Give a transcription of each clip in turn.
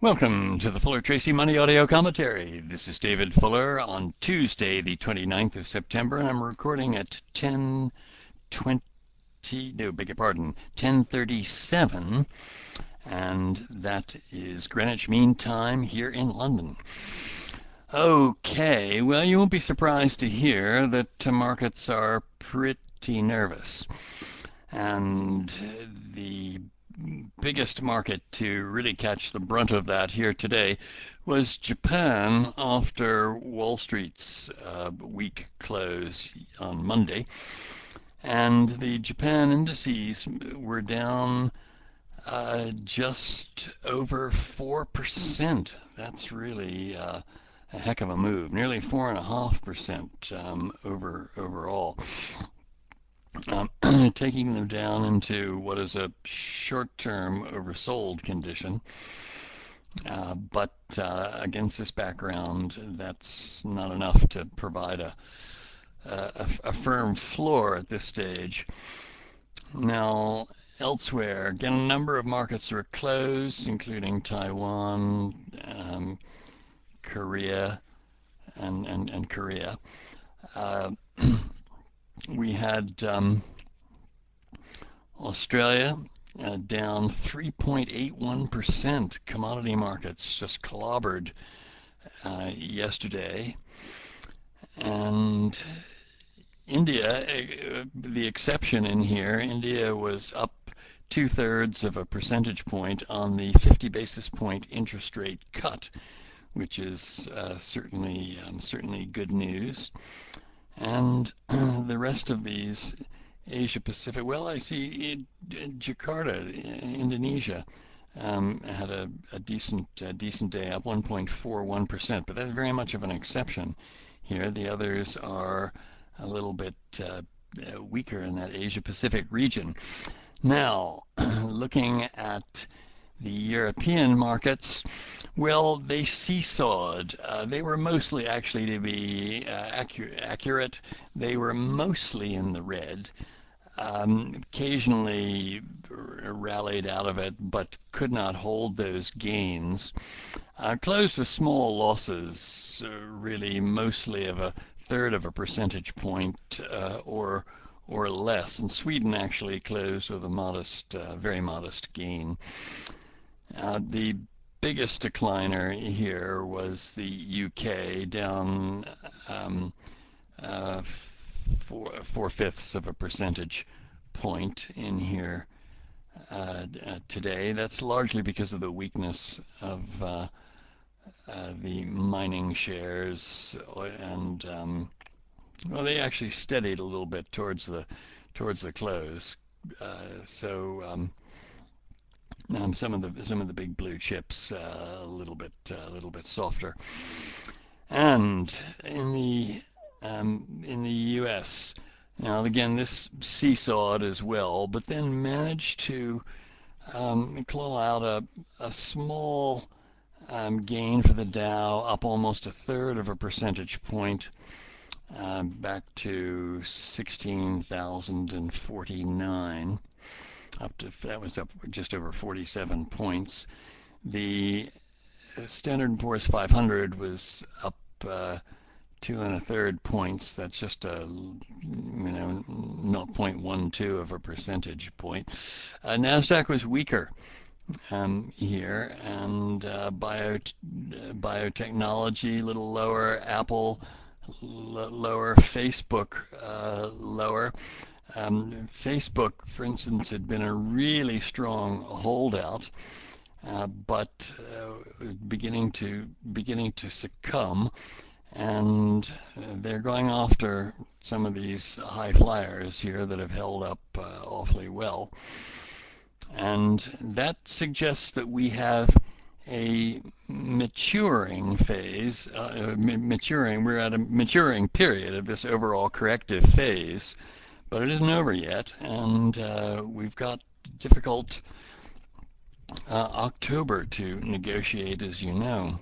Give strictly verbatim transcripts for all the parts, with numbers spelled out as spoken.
Welcome to the Fuller Tracy Money Audio Commentary. This is David Fuller on Tuesday, the twenty-ninth of September, and I'm recording at ten twenty, no, beg your pardon, ten thirty-seven, and that is Greenwich Mean Time here in London. Okay, well, you won't be surprised to hear that markets are pretty nervous, and the biggest market to really catch the brunt of that here today was Japan after Wall Street's uh, week close on Monday. And the Japan indices were down uh, just over four percent. That's really uh, a heck of a move, nearly four point five percent um, over overall. Um, taking them down into what is a short-term oversold condition. Uh, but uh, against this background, that's not enough to provide a, a, a firm floor at this stage. Now, elsewhere, again, a number of markets were closed, including Taiwan, um, Korea, and, and, and Korea. Uh, we had um, Australia uh, down three point eight one percent. Commodity markets just clobbered uh, yesterday. And India, uh, the exception in here, India was up two-thirds of a percentage point on the fifty basis point interest rate cut, which is uh, certainly um, certainly good news. And the rest of these Asia Pacific, well, I see it, Jakarta, Indonesia, um, had a, a decent uh, decent day, up one point four one percent, but that's very much of an exception here. The others are a little bit uh, weaker in that Asia Pacific region. Now, looking at the European markets, well, they seesawed. Uh, they were mostly, actually, to be uh, accu- accurate, they were mostly in the red. Um, occasionally rallied out of it, but could not hold those gains. Uh, closed with small losses, uh, really mostly of a third of a percentage point uh, or or less. And Sweden actually closed with a modest, uh, very modest gain. Uh, the biggest decliner here was the U K, down um, uh, four, four fifths of a percentage point in here uh, uh, today. That's largely because of the weakness of uh, uh, the mining shares, and um, well, they actually steadied a little bit towards the towards the close. Uh, so um, um, some of the some of the big blue chips uh, a little bit uh, a little bit softer. And in the um, in the U S, now again this seesawed as well, but then managed to um, claw out a, a small um, gain for the Dow, up almost a third of a percentage point, uh, back to sixteen thousand forty-nine. Up to that was up just over forty-seven points. The Standard and Poor's five hundred was up uh, two and a third points. That's just a you know zero point one two of a percentage point. Uh, Nasdaq was weaker um, here, and uh, bio biotechnology a little lower. Apple l- lower. Facebook uh, lower. Um, Facebook, for instance, had been a really strong holdout, uh, but uh, beginning to beginning to succumb, and uh, they're going after some of these high flyers here that have held up uh, awfully well, and that suggests that we have a maturing phase, uh, maturing. We're at a maturing period of this overall corrective phase. But it isn't over yet, and uh, we've got difficult uh, October to negotiate, as you know.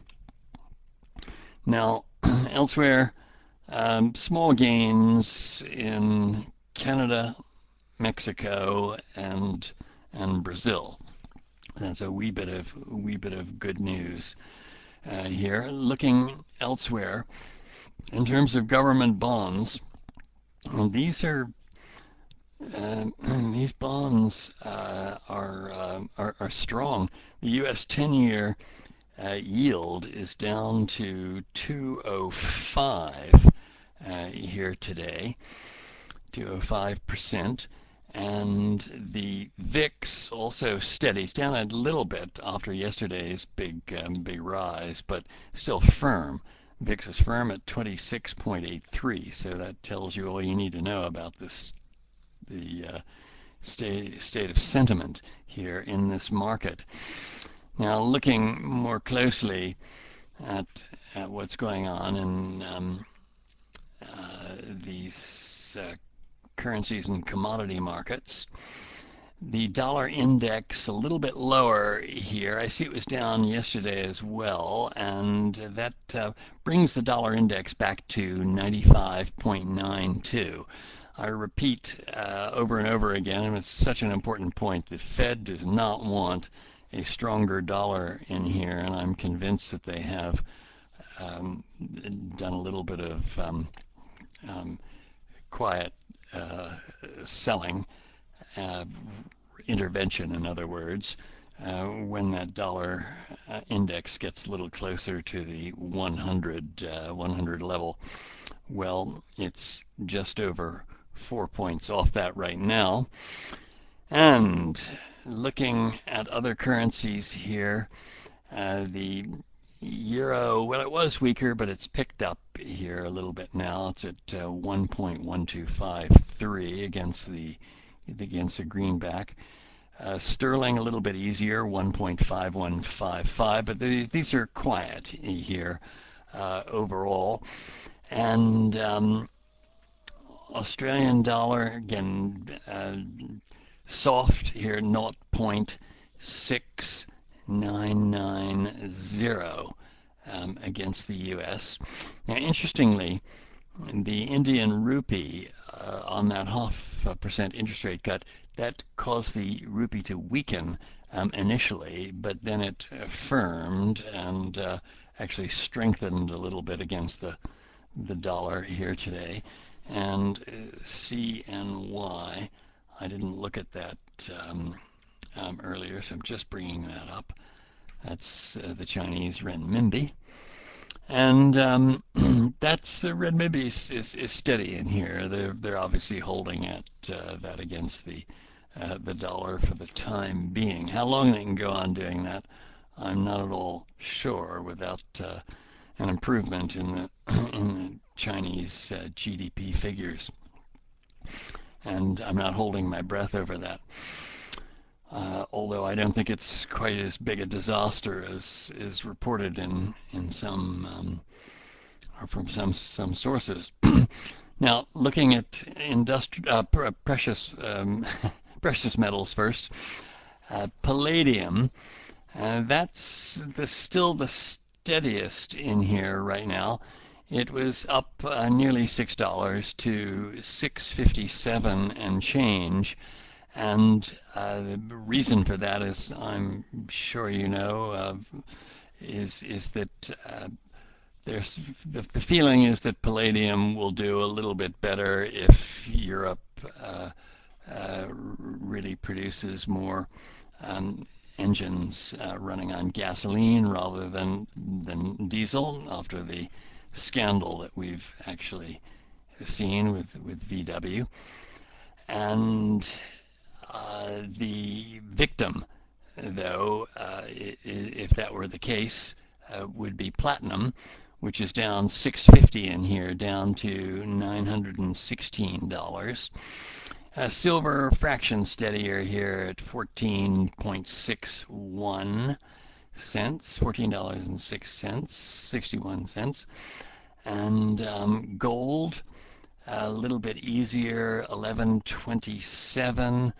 Now, elsewhere, um, small gains in Canada, Mexico, and and Brazil. That's a wee bit of wee bit of good news uh, here. Looking elsewhere, in terms of government bonds, and these are uh, these bonds uh, are, uh, are are strong. The U S ten-year uh, yield is down to two oh five uh, here today, two oh five percent. And the V I X also steady. It's down a little bit after yesterday's big um, big rise, but still firm. V I X is firm at twenty-six point eight three, so that tells you all you need to know about this the uh, state state of sentiment here in this market. Now, looking more closely at, at what's going on in um, uh, these uh, currencies and commodity markets. The dollar index a little bit lower here. I see it was down yesterday as well, and that uh, brings the dollar index back to ninety-five point nine two. I repeat uh, over and over again, and it's such an important point, the Fed does not want a stronger dollar in here, and I'm convinced that they have um, done a little bit of um, um, quiet uh, selling, uh, intervention, in other words, uh, when that dollar uh, index gets a little closer to the one hundred, uh, one hundred level. Well, it's just over four points off that right now. And looking at other currencies here, uh, the euro, well, it was weaker, but it's picked up here a little bit now. It's at uh, one point one two five three against the against the greenback. Uh, sterling a little bit easier, one point five one five five, but these, these are quiet here uh, overall. And um, Australian dollar, again, uh, soft here, zero point six nine nine zero um, against the U S. Now, interestingly, the Indian rupee uh, on that half a percent interest rate cut, that caused the rupee to weaken um, initially, but then it uh, firmed and uh, actually strengthened a little bit against the the dollar here today. And uh, C N Y, I didn't look at that um, um, earlier, so I'm just bringing that up. That's uh, the Chinese renminbi. And um, that's the renminbi is, is, is steady in here. They're they're obviously holding at uh, that against the uh, the dollar for the time being. How long they can go on doing that, I'm not at all sure. Without uh, an improvement in the in the Chinese uh, G D P figures, and I'm not holding my breath over that. Uh, although I don't think it's quite as big a disaster as is reported in in some um, or from some some sources. Now, looking at industri- uh, pr- precious um, precious metals first, uh, palladium. Uh, that's the, still the steadiest in here right now. It was up uh, nearly six dollars to six fifty-seven and change. And uh, the reason for that, is I'm sure you know, uh, is is that uh, there's the, the feeling is that palladium will do a little bit better if Europe uh, uh, really produces more um, engines uh, running on gasoline rather than than diesel after the scandal that we've actually seen with with V W. And uh, the victim, though, uh, if that were the case, uh, would be platinum, which is down six fifty in here, down to nine hundred sixteen dollars. Uh, silver fraction steadier here at fourteen point six one cents, fourteen dollars and six cents, sixty-one cents. And um, gold, a little bit easier, eleven twenty-seven,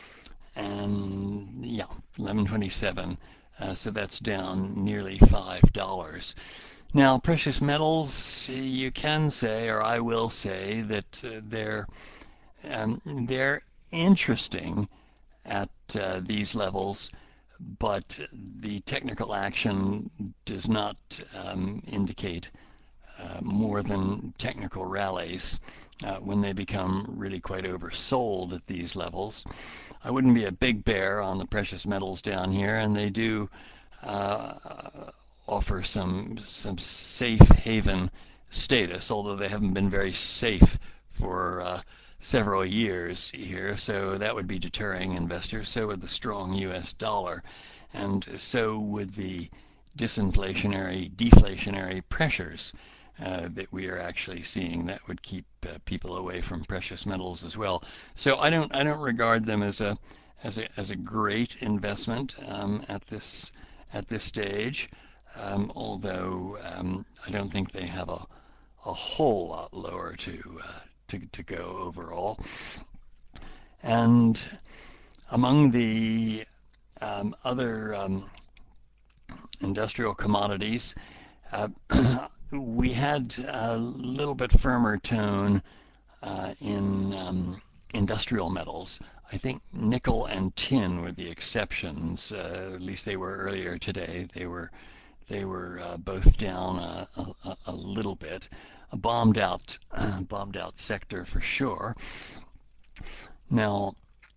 and yeah, eleven twenty-seven. Uh, so that's down nearly five dollars. Now, precious metals, you can say, or I will say, that uh, they're um, they're interesting at uh, these levels, but the technical action does not um, indicate uh, more than technical rallies uh, when they become really quite oversold at these levels. I wouldn't be a big bear on the precious metals down here, and they do uh, offer some some safe haven status, although they haven't been very safe for uh, several years here. So that would be deterring investors. So would the strong U S dollar, and so would the disinflationary, deflationary pressures uh, that we are actually seeing. That would keep uh, people away from precious metals as well. So I don't I don't regard them as a as a as a great investment um, at this at this stage. Um, although um, I don't think they have a, a whole lot lower to, uh, to to go overall. And among the um, other um, industrial commodities, uh, we had a little bit firmer tone uh, in um, industrial metals. I think nickel and tin were the exceptions. Uh, at least they were earlier today. They were They were uh, both down a, a, a little bit. A bombed out, uh, bombed out sector for sure. Now,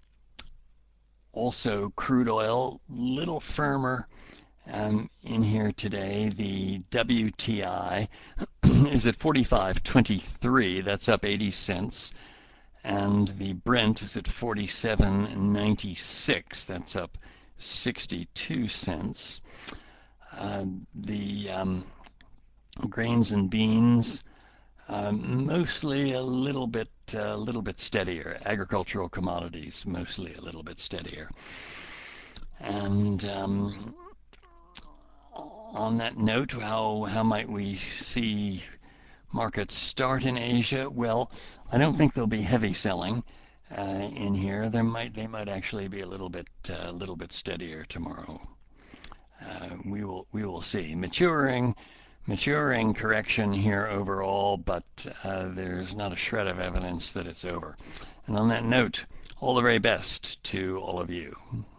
also crude oil, little firmer um, in here today. The W T I is at forty-five twenty-three. That's up eighty cents. And the Brent is at forty-seven ninety-six. That's up sixty-two cents. Uh, the um, grains and beans, um, mostly a little bit, a uh, little bit steadier. Agricultural commodities, mostly a little bit steadier. And um, on that note, how how might we see markets start in Asia? Well, I don't think there'll be heavy selling uh, in here. There might they might actually be a little bit a uh, little bit steadier tomorrow. Uh, we will we will see. Maturing maturing correction here overall, but uh, there's not a shred of evidence that it's over. And on that note, all the very best to all of you.